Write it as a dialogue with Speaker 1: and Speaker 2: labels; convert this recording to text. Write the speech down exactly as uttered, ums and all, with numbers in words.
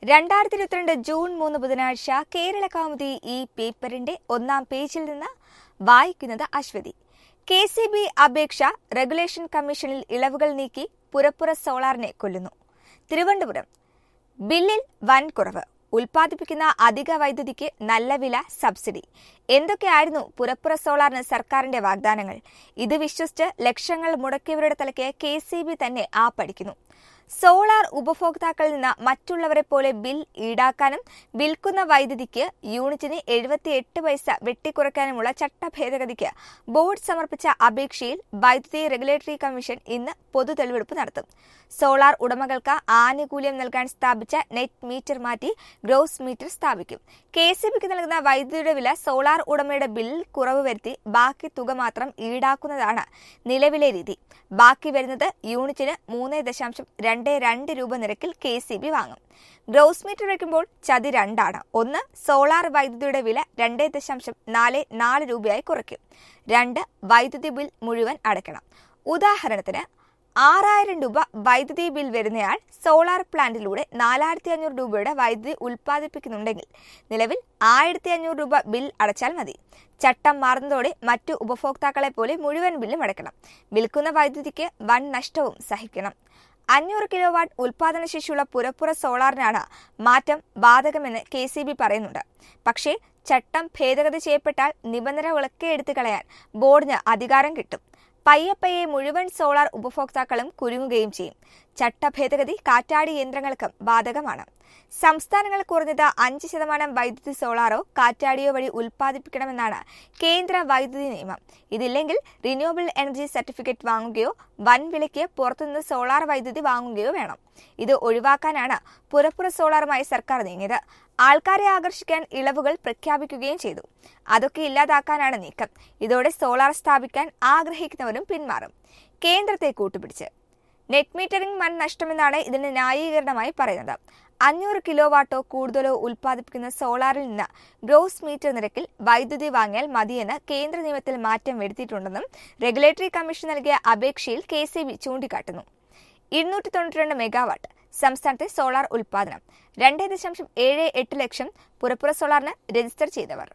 Speaker 1: രണ്ടായിരത്തി ഇരുപത്തിരണ്ട് ജൂൺ മൂന്ന് ബുധനാഴ്ച കേരള കൗമുദി ഈ പേപ്പറിന്റെ ഒന്നാം പേജിൽ നിന്ന് വായിക്കുന്നത് അശ്വതി. കെ സി ബി അപേക്ഷ റെഗുലേഷൻ കമ്മീഷനിൽ ഇളവുകൾ നീക്കി പുരപ്പുറ സോളാറിനെ കൊല്ലുന്നു. തിരുവനന്തപുരം. ബില്ലിൽ വൻ കുറവ്, ഉൽപ്പാദിപ്പിക്കുന്ന അധിക വൈദ്യുതിക്ക് നല്ല വില, സബ്സിഡി. എന്തൊക്കെയായിരുന്നു പുരപ്പുറ സോളാറിന് സർക്കാരിന്റെ വാഗ്ദാനങ്ങൾ? ഇത് വിശ്വസിച്ച് ലക്ഷങ്ങൾ മുടക്കിയവരുടെ തലയ്ക്ക് കെ സി ബി തന്നെ ആ പഠിക്കുന്നു. സോളാർ ഉപഭോക്താക്കളിൽ നിന്ന് മറ്റുള്ളവരെ പോലെ ബിൽ ഈടാക്കാനും വിൽക്കുന്ന വൈദ്യുതിക്ക് യൂണിറ്റിന് എഴുപത്തിയെട്ട് പൈസ വെട്ടിക്കുറയ്ക്കാനുമുള്ള ചട്ടഭേദഗതിക്ക് ബോർഡ് സമർപ്പിച്ച അപേക്ഷയിൽ വൈദ്യുതി റെഗുലേറ്ററി കമ്മീഷൻ ഇന്ന് പൊതു തെളിവെടുപ്പ് നടത്തും. സോളാർ ഉടമകൾക്ക് ആനുകൂല്യം നൽകാൻ സ്ഥാപിച്ച നെറ്റ് മീറ്റർ മാറ്റി ഗ്രോസ് മീറ്റർ സ്ഥാപിക്കും. കെ സി ബിക്ക് നൽകുന്ന വൈദ്യുതിയുടെ വില സോളാർ ഉടമയുടെ ബില്ലിൽ കുറവ് വരുത്തി ബാക്കി തുക മാത്രം ഈടാക്കുന്നതാണ് നിലവിലെ രീതി. ബാക്കി വരുന്നത് യൂണിറ്റിന് മൂന്ന് ദശാംശം രണ്ട് രണ്ട് രൂപ നിരക്കിൽ കെ സി ബി വാങ്ങും. ഗ്രോസ് മീറ്റർ വയ്ക്കുമ്പോൾ ചതി രണ്ടാണ്. ഒന്ന്, സോളാർ വൈദ്യുതിയുടെ വില രണ്ട് ദശാംശം നാല് നാല് രൂപയായി കുറയ്ക്കും. രണ്ട്, വൈദ്യുതി ബിൽ മുഴുവൻ അടയ്ക്കണം. ഉദാഹരണത്തിന്, ആറായിരം രൂപ വൈദ്യുതി ബിൽ വരുന്നയാൾ സോളാർ പ്ലാന്റിലൂടെ നാലായിരത്തി അഞ്ഞൂറ് രൂപയുടെ വൈദ്യുതി ഉൽപ്പാദിപ്പിക്കുന്നുണ്ടെങ്കിൽ നിലവിൽ ആയിരത്തി അഞ്ഞൂറ് രൂപ ബിൽ അടച്ചാൽ മതി. ചട്ടം മാറുന്നതോടെ മറ്റു ഉപഭോക്താക്കളെ പോലെ മുഴുവൻ ബില്ലും അടയ്ക്കണം. വിൽക്കുന്ന വൈദ്യുതിക്ക് വൻ നഷ്ടവും സഹിക്കണം. അഞ്ഞൂറ് കിലോ വാട്ട് ഉൽപാദന ശേഷിയുള്ള പുരപ്പുറ സോളാറിനാണ് മാറ്റം ബാധകമെന്ന് കെ സി ബി പറയുന്നുണ്ട്. പക്ഷേ ചട്ടം ഭേദഗതി ചെയ്യപ്പെട്ടാൽ നിബന്ധനകളൊക്കെ എടുത്തു കളയാൻ ബോർഡിന് അധികാരം കിട്ടും. പയ്യെ പയ്യെ മുഴുവൻ സോളാർ ഉപഭോക്താക്കളും കുരുങ്ങുകയും ചെയ്യും. ചട്ടഭേദഗതി കാറ്റാടി യന്ത്രങ്ങൾക്കും ബാധകമാണ്. സംസ്ഥാനങ്ങൾ കുറഞ്ഞത് അഞ്ച് ശതമാനം വൈദ്യുതി സോളാറോ കാറ്റാടിയോ വഴി ഉൽപ്പാദിപ്പിക്കണമെന്നാണ് കേന്ദ്ര വൈദ്യുതി നിയമം. ഇതില്ലെങ്കിൽ റിന്യൂവബിൾ എനർജി സർട്ടിഫിക്കറ്റ് വാങ്ങുകയോ വൻ വിലയ്ക്ക് പുറത്തുനിന്ന് സോളാർ വൈദ്യുതി വാങ്ങുകയോ വേണം. ഇത് ഒഴിവാക്കാനാണ് പുരപ്പുറ സോളാറുമായി സർക്കാർ നീങ്ങിയത്. ആൾക്കാരെ ആകർഷിക്കാൻ ഇളവുകൾ പ്രഖ്യാപിക്കുകയും ചെയ്തു. അതൊക്കെ ഇല്ലാതാക്കാനാണ് നീക്കം. ഇതോടെ സോളാർ സ്ഥാപിക്കാൻ ആഗ്രഹിക്കുന്നവരും പിന്മാറും. കേന്ദ്രത്തെ കൂട്ടുപിടിച്ച് നെറ്റ് മീറ്ററിംഗ് വൻ നഷ്ടമെന്നാണ് ഇതിന് ന്യായീകരണമായി പറയുന്നത്. അഞ്ഞൂറ് കിലോ വാട്ടോ കൂടുതലോ ഉൽപ്പാദിപ്പിക്കുന്ന സോളാറിൽ നിന്ന് ഗ്രോസ് മീറ്റർ നിരക്കിൽ വൈദ്യുതി വാങ്ങിയാൽ മതിയെന്ന് കേന്ദ്ര നിയമത്തിൽ മാറ്റം വരുത്തിയിട്ടുണ്ടെന്നും റെഗുലേറ്ററി കമ്മീഷൻ നൽകിയ അപേക്ഷയിൽ കെ സി ബി ചൂണ്ടിക്കാട്ടുന്നു. ഇരുന്നൂറ്റി തൊണ്ണൂറ്റി രണ്ട് മെഗാവാട്ട് സംസ്ഥാനത്തെ സോളാർ ഉൽപ്പാദനം. രണ്ട് ദശാംശം ഏഴ് എട്ട് ലക്ഷം പുരപ്പുറ സോളാറിന് രജിസ്റ്റർ ചെയ്തവർ.